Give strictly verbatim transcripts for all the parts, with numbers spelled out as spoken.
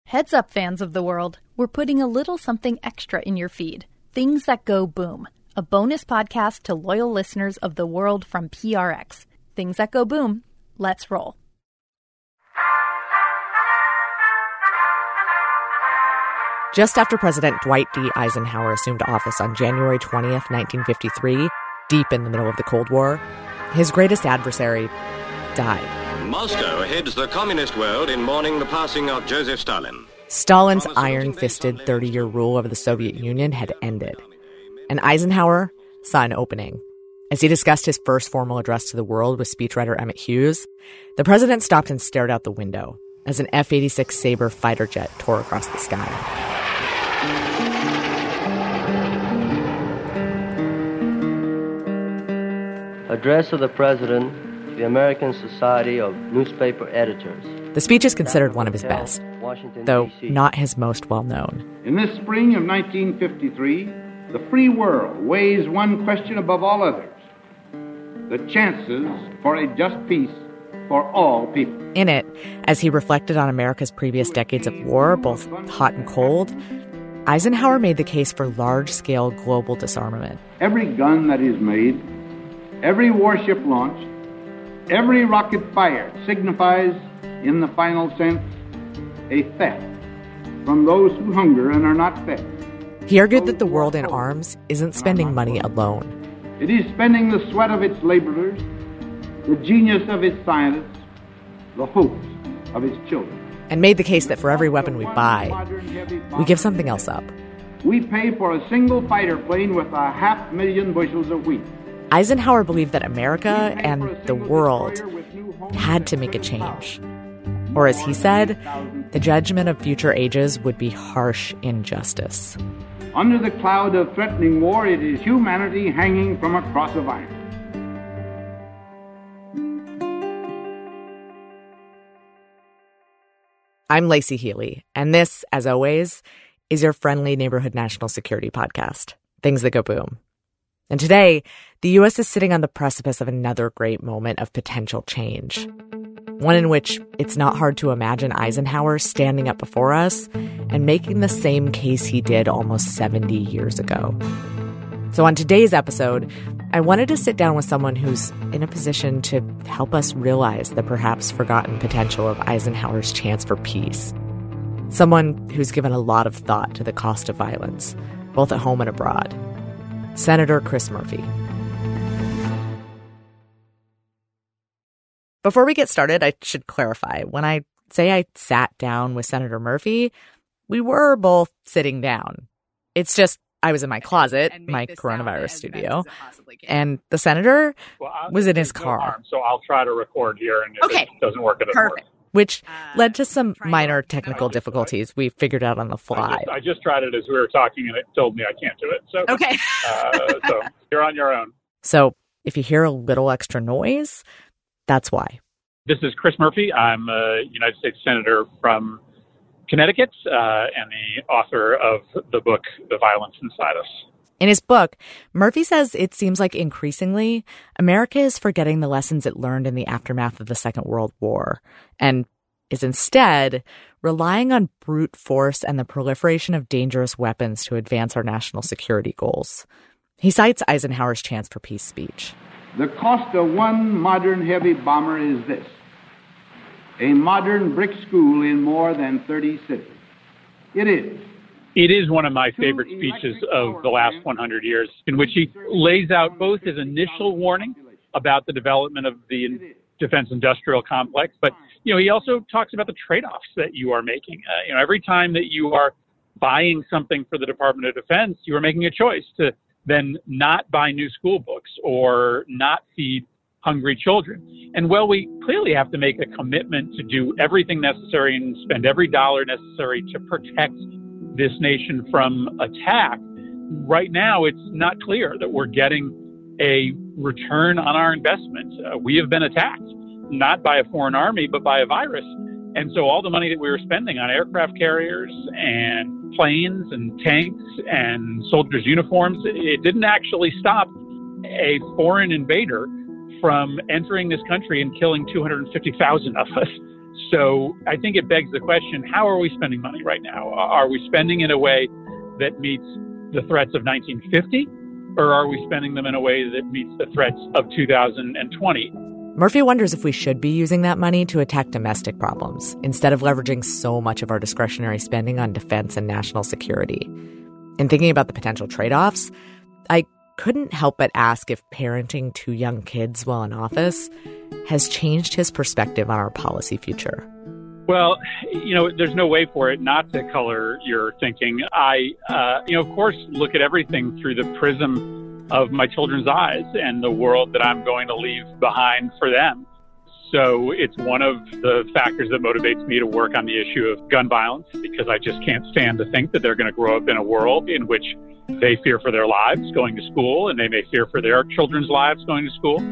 Heads up, fans of the world. We're putting a little something extra in your feed. Things That Go Boom, a bonus podcast to loyal listeners of the world from P R X. Things That Go Boom. Let's roll. Just after President Dwight D. Eisenhower assumed office on January twentieth, nineteen fifty-three, deep in the middle of the Cold War, his greatest adversary died. Moscow heads the communist world in mourning the passing of Joseph Stalin. Stalin's iron-fisted thirty-year rule over the Soviet Union had ended, and Eisenhower saw an opening. As he discussed his first formal address to the world with speechwriter Emmett Hughes, the president stopped and stared out the window as an F eighty-six Sabre fighter jet tore across the sky. Address of the President to the American Society of Newspaper Editors. The speech is considered one of his best, though not his most well-known. In this spring of nineteen fifty-three, the free world weighs one question above all others: the chances for a just peace for all people. In it, as he reflected on America's previous decades of war, both hot and cold, Eisenhower made the case for large-scale global disarmament. Every gun that is made, every warship launched, every rocket fired signifies, in the final sense, a theft from those who hunger and are not fed. He argued that the world in arms isn't spending money alone. It is spending the sweat of its laborers, the genius of its scientists, the hopes of its children. And made the case that for every weapon we buy, we give something else up. We pay for a single fighter plane with a half million bushels of wheat. Eisenhower believed that America and the world had to make a change. Or as he said, the judgment of future ages would be harsh injustice. Under the cloud of threatening war, it is humanity hanging from a cross of iron. I'm Lacey Healy, and this, as always, is your friendly neighborhood national security podcast, Things That Go Boom. And today, the U S is sitting on the precipice of another great moment of potential change. One in which it's not hard to imagine Eisenhower standing up before us and making the same case he did almost seventy years ago. So on today's episode, I wanted to sit down with someone who's in a position to help us realize the perhaps forgotten potential of Eisenhower's chance for peace. Someone who's given a lot of thought to the cost of violence, both at home and abroad. Senator Chris Murphy. Before we get started, I should clarify. When I say I sat down with Senator Murphy, we were both sitting down. It's just I was in my closet, my coronavirus studio, and the senator well, was in his car. No harm, so I'll try to record here, and if okay. it doesn't work, it doesn't Perfect. work. Which led to some minor technical difficulties we figured out on the I fly. just, I just tried it as we were talking, and it told me I can't do it. So, okay. uh, so you're on your own. So if you hear a little extra noise, that's why. This is Chris Murphy. I'm a United States Senator from Connecticut uh, and the author of the book, The Violence Inside Us. In his book, Murphy says it seems like increasingly America is forgetting the lessons it learned in the aftermath of the Second World War and is instead relying on brute force and the proliferation of dangerous weapons to advance our national security goals. He cites Eisenhower's Chance for Peace speech. The cost of one modern heavy bomber is this: a modern brick school in more than thirty cities. It is. It is one of my favorite speeches of the last one hundred years, in which he lays out both his initial warning about the development of the defense industrial complex, but you know he also talks about the trade-offs that you are making. Uh, you know, every time that you are buying something for the Department of Defense, you are making a choice to then not buy new school books or not feed hungry children. And while we clearly have to make a commitment to do everything necessary and spend every dollar necessary to protect this nation from attack, right now it's not clear that we're getting a return on our investment. Uh, we have been attacked, not by a foreign army, but by a virus. And so all the money that we were spending on aircraft carriers and planes and tanks and soldiers' uniforms, it didn't actually stop a foreign invader from entering this country and killing two hundred fifty thousand of us. So I think it begs the question, how are we spending money right now? Are we spending in a way that meets the threats of nineteen fifty, or are we spending them in a way that meets the threats of two thousand twenty? Murphy wonders if we should be using that money to attack domestic problems instead of leveraging so much of our discretionary spending on defense and national security. In thinking about the potential trade-offs, I couldn't help but ask if parenting two young kids while in office has changed his perspective on our policy future. Well, you know, there's no way for it not to color your thinking. I, uh, you know, of course, look at everything through the prism of my children's eyes and the world that I'm going to leave behind for them. So it's one of the factors that motivates me to work on the issue of gun violence, because I just can't stand to think that they're going to grow up in a world in which they fear for their lives going to school, and they may fear for their children's lives going to school.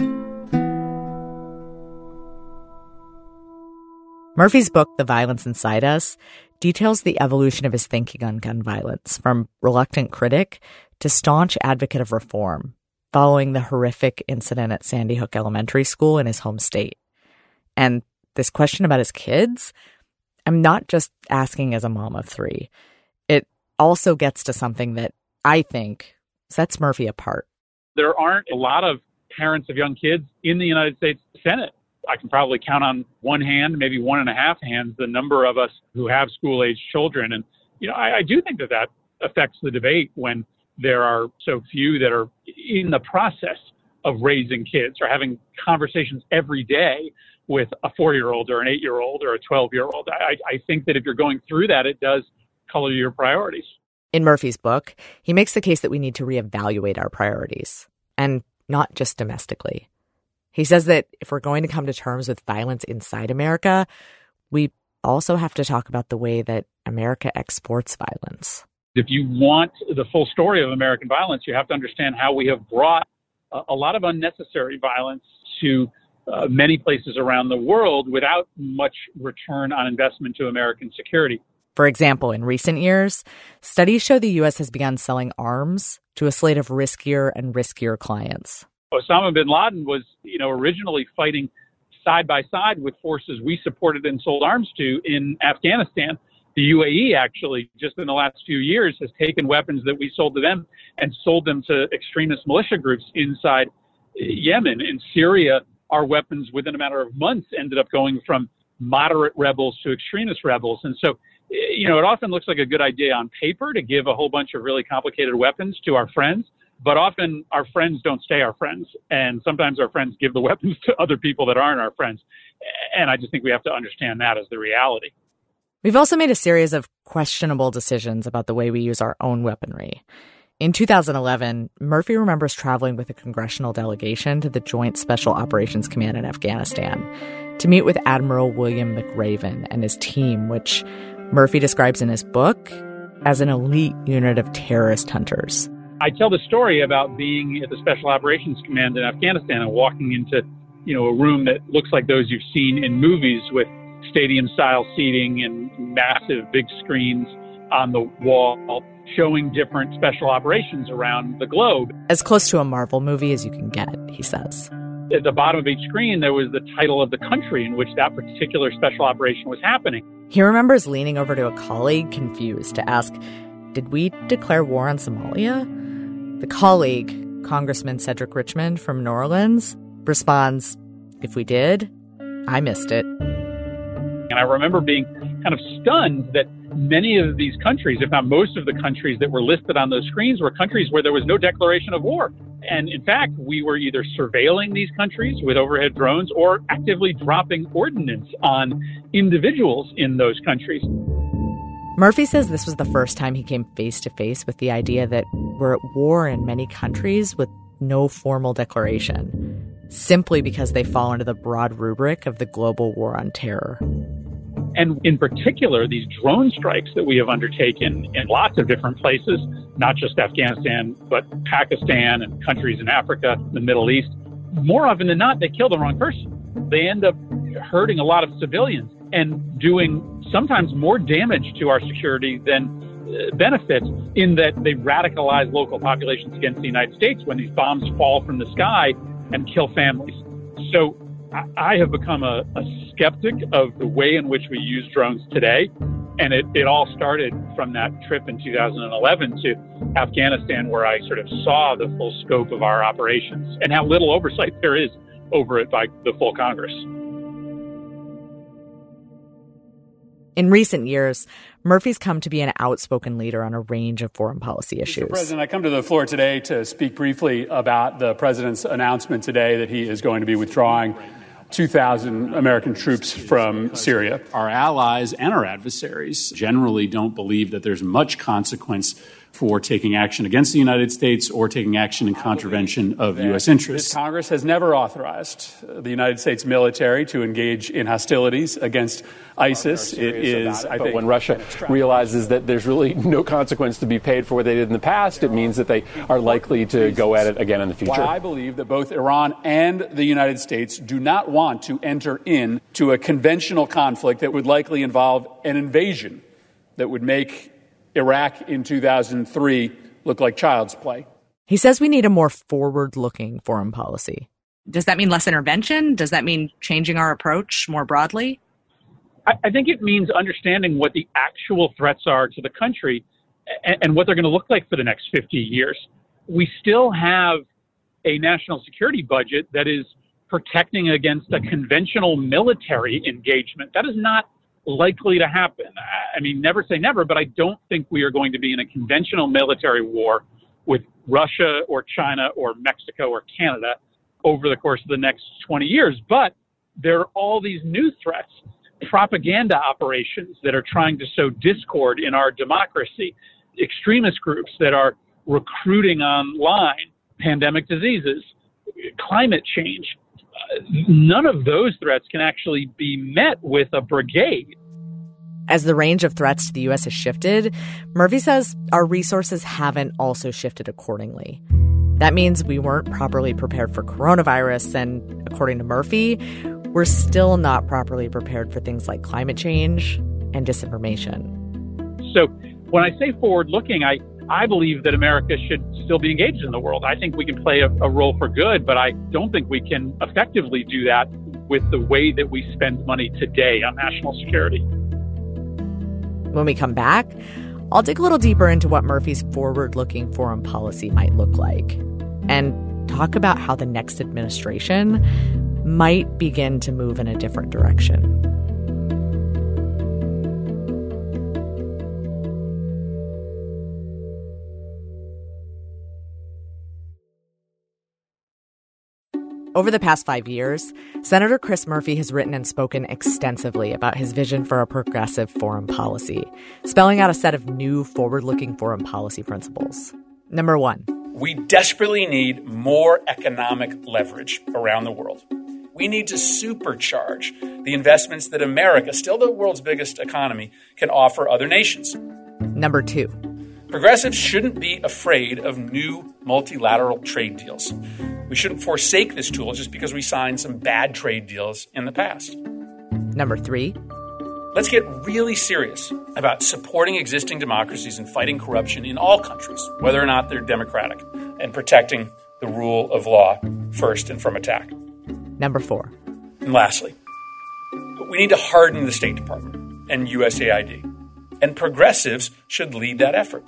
Murphy's book, The Violence Inside Us, details the evolution of his thinking on gun violence, from reluctant critic to staunch advocate of reform, following the horrific incident at Sandy Hook Elementary School in his home state. And this question about his kids, I'm not just asking as a mom of three. It also gets to something that I think sets Murphy apart. There aren't a lot of parents of young kids in the United States Senate. I can probably count on one hand, maybe one and a half hands, the number of us who have school-age children. And, you know, I, I do think that that affects the debate when there are so few that are in the process of raising kids or having conversations every day with a four-year-old or an eight-year-old or a twelve-year-old. I, I think that if you're going through that, it does color your priorities. In Murphy's book, he makes the case that we need to reevaluate our priorities, and not just domestically. He says that if we're going to come to terms with violence inside America, we also have to talk about the way that America exports violence. If you want the full story of American violence, you have to understand how we have brought a, a lot of unnecessary violence to uh, many places around the world without much return on investment to American security. For example, in recent years, studies show the U S has begun selling arms to a slate of riskier and riskier clients. Osama bin Laden was, you know, originally fighting side by side with forces we supported and sold arms to in Afghanistan. The U A E actually, just in the last few years, has taken weapons that we sold to them and sold them to extremist militia groups inside Yemen. In Syria, our weapons within a matter of months ended up going from moderate rebels to extremist rebels. And so, you know, it often looks like a good idea on paper to give a whole bunch of really complicated weapons to our friends. But often our friends don't stay our friends. And sometimes our friends give the weapons to other people that aren't our friends. And I just think we have to understand that as the reality. We've also made a series of questionable decisions about the way we use our own weaponry. In two thousand eleven, Murphy remembers traveling with a congressional delegation to the Joint Special Operations Command in Afghanistan to meet with Admiral William McRaven and his team, which Murphy describes in his book as an elite unit of terrorist hunters. I tell the story about being at the Special Operations Command in Afghanistan and walking into, you know, a room that looks like those you've seen in movies with stadium-style seating and massive big screens on the wall showing different special operations around the globe. As close to a Marvel movie as you can get, he says. At the bottom of each screen, there was the title of the country in which that particular special operation was happening. He remembers leaning over to a colleague, confused, to ask, did we declare war on Somalia? The colleague, Congressman Cedric Richmond from New Orleans, responds, if we did, I missed it. And I remember being kind of stunned that many of these countries, if not most of the countries that were listed on those screens, were countries where there was no declaration of war. And in fact, we were either surveilling these countries with overhead drones or actively dropping ordnance on individuals in those countries. Murphy says this was the first time he came face to face with the idea that we're at war in many countries with no formal declaration, simply because they fall into the broad rubric of the global war on terror. And in particular, these drone strikes that we have undertaken in lots of different places, not just Afghanistan, but Pakistan and countries in Africa, the Middle East, more often than not, they kill the wrong person. They end up hurting a lot of civilians and doing sometimes more damage to our security than uh, benefits, in that they radicalize local populations against the United States when these bombs fall from the sky and kill families. So I have become a, a skeptic of the way in which we use drones today. And it, it all started from that trip in two thousand eleven to Afghanistan, where I sort of saw the full scope of our operations and how little oversight there is over it by the full Congress. In recent years, Murphy's come to be an outspoken leader on a range of foreign policy issues. Mister President, I come to the floor today to speak briefly about the president's announcement today that he is going to be withdrawing two thousand American troops from Syria. Our allies and our adversaries generally don't believe that there's much consequence for taking action against the United States or taking action in contravention of U S interests. This Congress has never authorized the United States military to engage in hostilities against ISIS. It is, I think, when Russia realizes that there's really no consequence to be paid for what they did in the past, it means that they are likely to go at it again in the future. Why I believe that both Iran and the United States do not want to enter into a conventional conflict that would likely involve an invasion that would make Iraq in two thousand three look like child's play. He says we need a more forward-looking foreign policy. Does that mean less intervention? Does that mean changing our approach more broadly? I, I think it means understanding what the actual threats are to the country and, and what they're going to look like for the next fifty years. We still have a national security budget that is protecting against a conventional military engagement. That is not likely to happen. I mean, never say never, but I don't think we are going to be in a conventional military war with Russia or China or Mexico or Canada over the course of the next twenty years. But there are all these new threats, propaganda operations that are trying to sow discord in our democracy, extremist groups that are recruiting online, pandemic diseases, climate change. Uh, none of those threats can actually be met with a brigade. As the range of threats to the U S has shifted, Murphy says our resources haven't also shifted accordingly. That means we weren't properly prepared for coronavirus, and according to Murphy, we're still not properly prepared for things like climate change and disinformation. So when I say forward-looking, I, I believe that America should still be engaged in the world. I think we can play a, a role for good, but I don't think we can effectively do that with the way that we spend money today on national security. When we come back, I'll dig a little deeper into what Murphy's forward-looking foreign policy might look like and talk about how the next administration might begin to move in a different direction. Over the past five years, Senator Chris Murphy has written and spoken extensively about his vision for a progressive foreign policy, spelling out a set of new forward-looking foreign policy principles. Number one. We desperately need more economic leverage around the world. We need to supercharge the investments that America, still the world's biggest economy, can offer other nations. Number two. Progressives shouldn't be afraid of new multilateral trade deals. We shouldn't forsake this tool just because we signed some bad trade deals in the past. Number three. Let's get really serious about supporting existing democracies and fighting corruption in all countries, whether or not they're democratic, and protecting the rule of law first and from attack. Number four. And lastly, we need to harden the State Department and U S A I D, and progressives should lead that effort.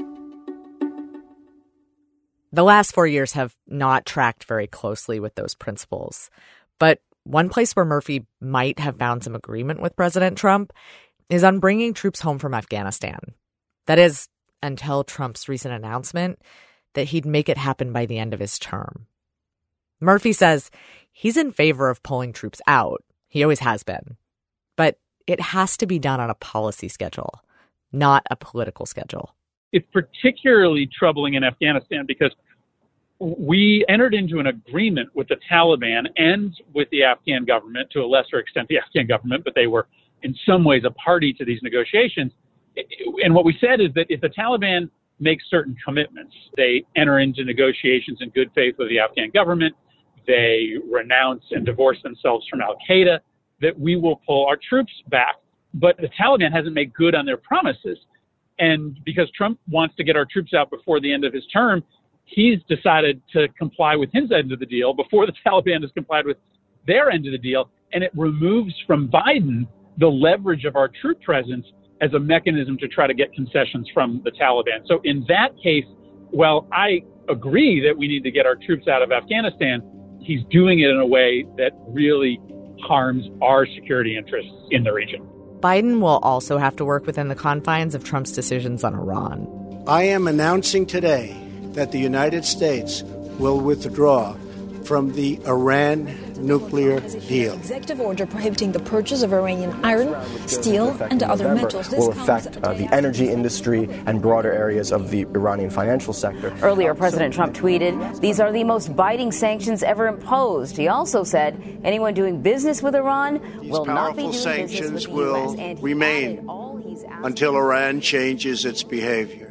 The last four years have not tracked very closely with those principles. But one place where Murphy might have found some agreement with President Trump is on bringing troops home from Afghanistan. That is, until Trump's recent announcement that he'd make it happen by the end of his term. Murphy says he's in favor of pulling troops out. He always has been. But it has to be done on a policy schedule, not a political schedule. It's particularly troubling in Afghanistan because we entered into an agreement with the Taliban and with the Afghan government, to a lesser extent the Afghan government, but they were in some ways a party to these negotiations. And what we said is that if the Taliban makes certain commitments, they enter into negotiations in good faith with the Afghan government, they renounce and divorce themselves from al-Qaeda, that we will pull our troops back. But the Taliban hasn't made good on their promises. And because Trump wants to get our troops out before the end of his term, he's decided to comply with his end of the deal before the Taliban has complied with their end of the deal, and it removes from Biden the leverage of our troop presence as a mechanism to try to get concessions from the Taliban. So in that case, while I agree that we need to get our troops out of Afghanistan, he's doing it in a way that really harms our security interests in the region. Biden will also have to work within the confines of Trump's decisions on Iran. I am announcing today that the United States will withdraw from the Iran nuclear deal. Executive order prohibiting the purchase of Iranian iron, steel, and other metals. This will affect uh, the energy industry and broader areas of the Iranian financial sector. Earlier, President Trump tweeted, "These are the most biting sanctions ever imposed." He also said, anyone doing business with Iran will not be doing business with the U S. These powerful sanctions will remain until Iran changes its behavior.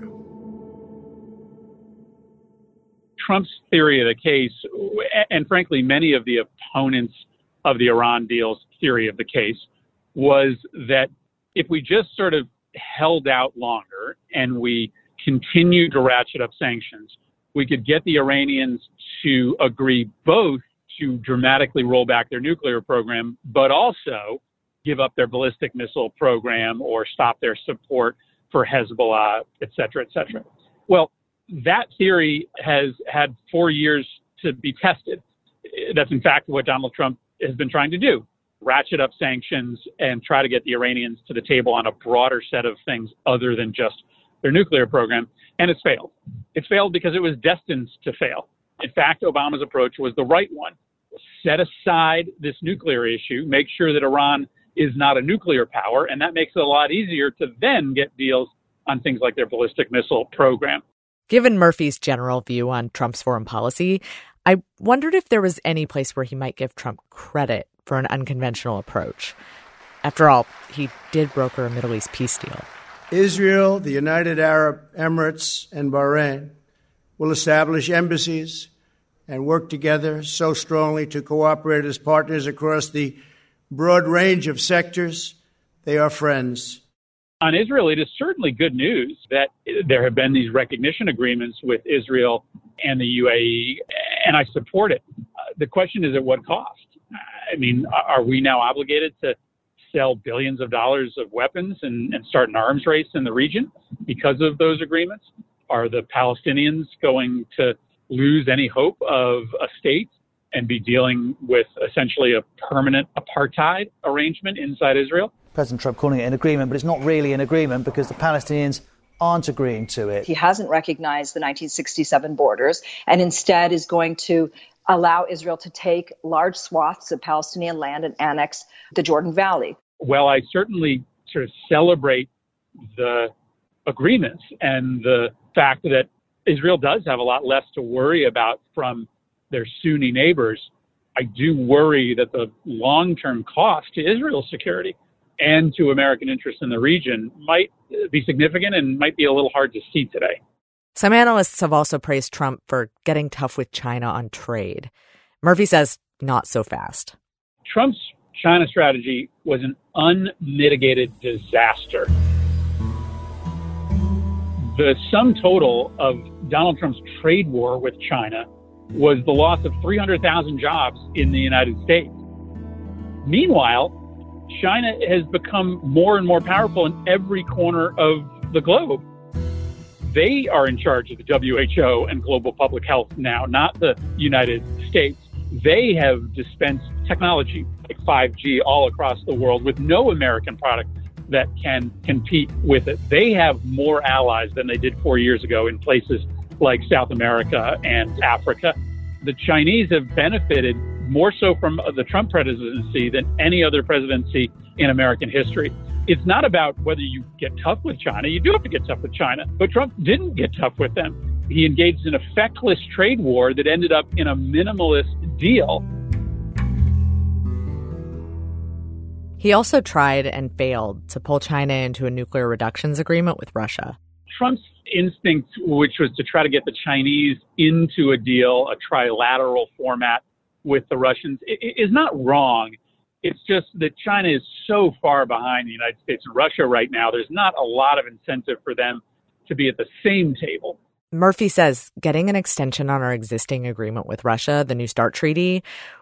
Trump's theory of the case, and frankly, many of the opponents of the Iran deal's theory of the case, was that if we just sort of held out longer and we continued to ratchet up sanctions, we could get the Iranians to agree both to dramatically roll back their nuclear program, but also give up their ballistic missile program or stop their support for Hezbollah, et cetera, et cetera. Well, that theory has had four years to be tested. That's in fact what Donald Trump has been trying to do, ratchet up sanctions and try to get the Iranians to the table on a broader set of things other than just their nuclear program. And it's failed. It's failed because it was destined to fail. In fact, Obama's approach was the right one. Set aside this nuclear issue, make sure that Iran is not a nuclear power, and that makes it a lot easier to then get deals on things like their ballistic missile program. Given Murphy's general view on Trump's foreign policy, I wondered if there was any place where he might give Trump credit for an unconventional approach. After all, he did broker a Middle East peace deal. Israel, the United Arab Emirates, and Bahrain will establish embassies and work together so strongly to cooperate as partners across the broad range of sectors. They are friends. On Israel, it is certainly good news that there have been these recognition agreements with Israel and the U A E, and I support it. Uh, the question is at what cost? I mean, are we now obligated to sell billions of dollars of weapons and, and start an arms race in the region because of those agreements? Are the Palestinians going to lose any hope of a state and be dealing with essentially a permanent apartheid arrangement inside Israel? President Trump calling it an agreement, but it's not really an agreement because the Palestinians aren't agreeing to it. He hasn't recognized the nineteen sixty-seven borders and instead is going to allow Israel to take large swaths of Palestinian land and annex the Jordan Valley. Well, I certainly sort of celebrate the agreements and the fact that Israel does have a lot less to worry about from their Sunni neighbors. I do worry that the long-term cost to Israel's security and to American interests in the region might be significant and might be a little hard to see today. Some analysts have also praised Trump for getting tough with China on trade. Murphy says not so fast. Trump's China strategy was an unmitigated disaster. The sum total of Donald Trump's trade war with China was the loss of three hundred thousand jobs in the United States. Meanwhile, China has become more and more powerful in every corner of the globe. They are in charge of the W H O and global public health now, not the United States. They have dispensed technology like five G all across the world with no American product that can compete with it. They have more allies than they did four years ago in places like South America and Africa. The Chinese have benefited more so from the Trump presidency than any other presidency in American history. It's not about whether you get tough with China. You do have to get tough with China, but Trump didn't get tough with them. He engaged in a feckless trade war that ended up in a minimalist deal. He also tried and failed to pull China into a nuclear reductions agreement with Russia. Trump's instinct, which was to try to get the Chinese into a deal, a trilateral format with the Russians, is not wrong. It's just that China is so far behind the United States and Russia right now. There's not a lot of incentive for them to be at the same table. Murphy says getting an extension on our existing agreement with Russia, the New START treaty, well,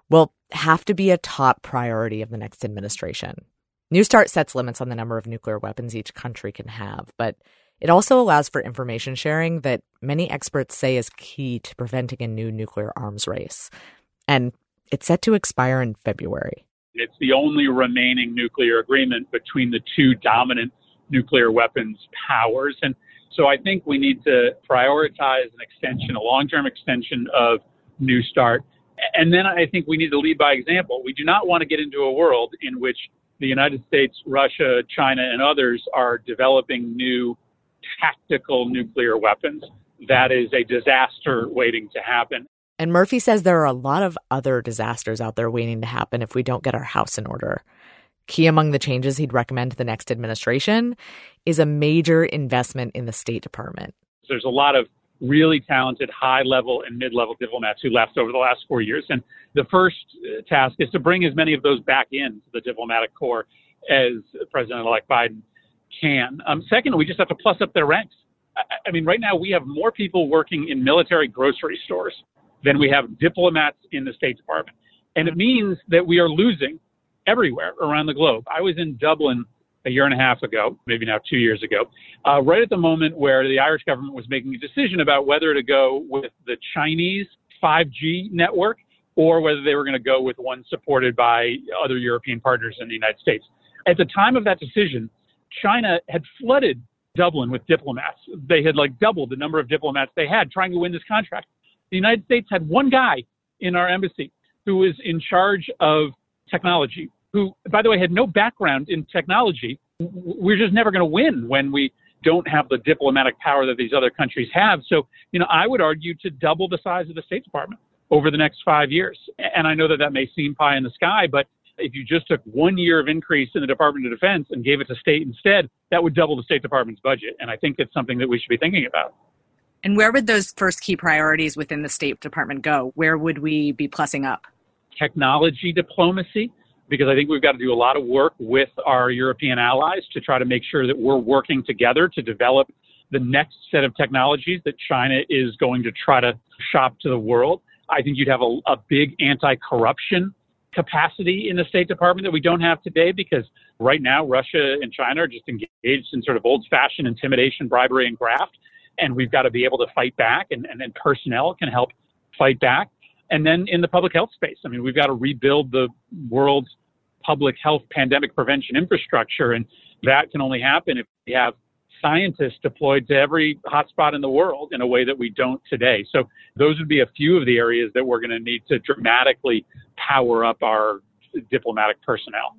have to be a top priority of the next administration. New START sets limits on the number of nuclear weapons each country can have, but it also allows for information sharing that many experts say is key to preventing a new nuclear arms race. And it's set to expire in February. It's the only remaining nuclear agreement between the two dominant nuclear weapons powers. And so I think we need to prioritize an extension, a long-term extension of New START. And then I think we need to lead by example. We do not want to get into a world in which the United States, Russia, China, and others are developing new tactical nuclear weapons. That is a disaster waiting to happen. And Murphy says there are a lot of other disasters out there waiting to happen if we don't get our house in order. Key among the changes he'd recommend to the next administration is a major investment in the State Department. There's a lot of really talented high-level and mid-level diplomats who left over the last four years. And the first task is to bring as many of those back into the diplomatic corps as President-elect Biden can. Um, second, we just have to plus up their ranks. I, I mean, right now we have more people working in military grocery stores than we have diplomats in the State Department. And it means that we are losing everywhere around the globe. I was in Dublin a year and a half ago, maybe now two years ago, uh, right at the moment where the Irish government was making a decision about whether to go with the Chinese five G network or whether they were going to go with one supported by other European partners in the United States. At the time of that decision, China had flooded Dublin with diplomats. They had like doubled the number of diplomats they had trying to win this contract. The United States had one guy in our embassy who was in charge of technology, who, by the way, had no background in technology. We're just never going to win when we don't have the diplomatic power that these other countries have. So, you know, I would argue to double the size of the State Department over the next five years. And I know that that may seem pie in the sky, but if you just took one year of increase in the Department of Defense and gave it to state instead, that would double the State Department's budget. And I think it's something that we should be thinking about. And where would those first key priorities within the State Department go? Where would we be plussing up? Technology diplomacy, because I think we've got to do a lot of work with our European allies to try to make sure that we're working together to develop the next set of technologies that China is going to try to shop to the world. I think you'd have a, a big anti-corruption capacity in the State Department that we don't have today, because right now Russia and China are just engaged in sort of old-fashioned intimidation, bribery, and graft. And we've got to be able to fight back, and, and then personnel can help fight back. And then in the public health space, I mean, we've got to rebuild the world's public health pandemic prevention infrastructure. And that can only happen if we have scientists deployed to every hotspot in the world in a way that we don't today. So those would be a few of the areas that we're going to need to dramatically power up our diplomatic personnel.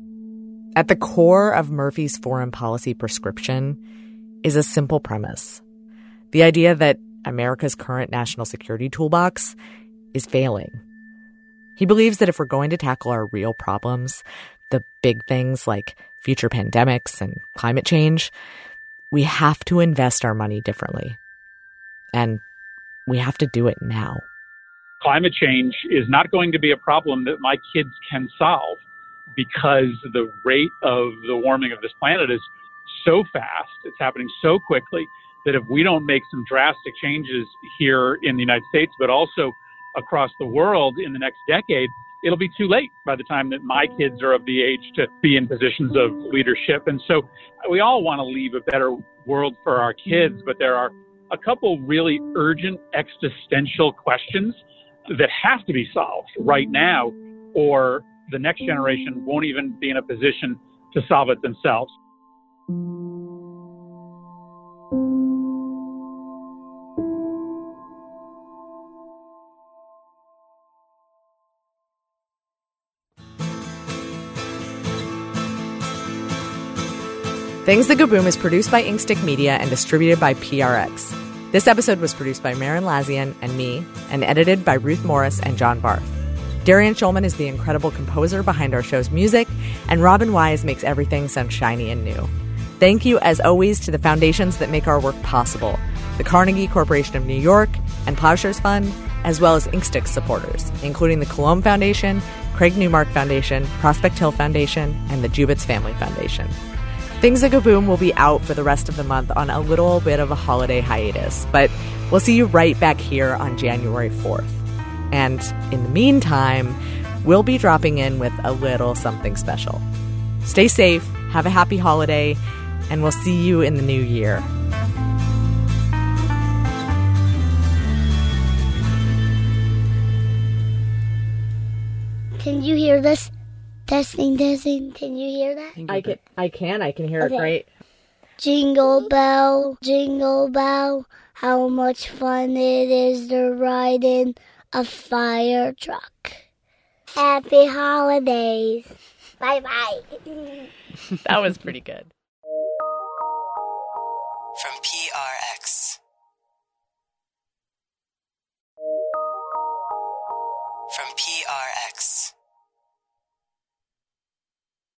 At the core of Murphy's foreign policy prescription is a simple premise. The idea that America's current national security toolbox is failing. He believes that if we're going to tackle our real problems, the big things like future pandemics and climate change, we have to invest our money differently. And we have to do it now. Climate change is not going to be a problem that my kids can solve, because the rate of the warming of this planet is so fast, it's happening so quickly, that if we don't make some drastic changes here in the United States, but also across the world in the next decade, it'll be too late by the time that my kids are of the age to be in positions of leadership. And so we all want to leave a better world for our kids, but there are a couple really urgent existential questions that have to be solved right now, or the next generation won't even be in a position to solve it themselves. Things That Go Boom is produced by Inkstick Media and distributed by P R X. This episode was produced by Marin Lazian and me, and edited by Ruth Morris and John Barth. Darian Schulman is the incredible composer behind our show's music, and Robin Wise makes everything sound shiny and new. Thank you, as always, to the foundations that make our work possible: the Carnegie Corporation of New York and Plowshares Fund, as well as Inkstick supporters, including the Colomb Foundation, Craig Newmark Foundation, Prospect Hill Foundation, and the Jubitz Family Foundation. Things That Go Boom will be out for the rest of the month on a little bit of a holiday hiatus, but we'll see you right back here on January fourth. And in the meantime, we'll be dropping in with a little something special. Stay safe, have a happy holiday, and we'll see you in the new year. Can you hear this? Testing, testing. Can you hear that? I can. I can. I can hear Okay. it great. Jingle bell, jingle bell, how much fun it is to ride in a fire truck. Happy holidays. Bye-bye. That was pretty good. From P R X. From P R X.